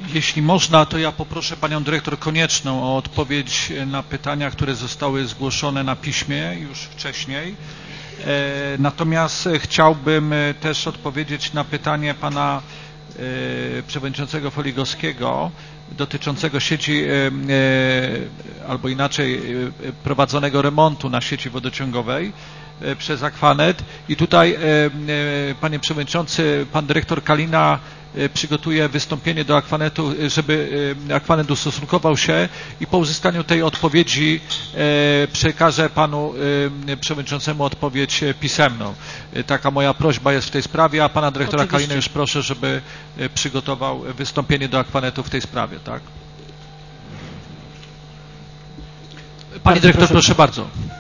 Jeśli można, to ja poproszę panią dyrektor Konieczną o odpowiedź na pytania, które zostały zgłoszone na piśmie już wcześniej. Natomiast chciałbym też odpowiedzieć na pytanie pana przewodniczącego Foligowskiego dotyczącego sieci, albo inaczej prowadzonego remontu na sieci wodociągowej przez Aquanet. I tutaj, panie przewodniczący, pan dyrektor Kalina przygotuje wystąpienie do Aquanetu, żeby Aquanet ustosunkował się i po uzyskaniu tej odpowiedzi przekażę panu przewodniczącemu odpowiedź pisemną. Taka moja prośba jest w tej sprawie, a pana dyrektora Kalinę już proszę, żeby przygotował wystąpienie do Aquanetu w tej sprawie, tak? Pani dyrektor, proszę bardzo.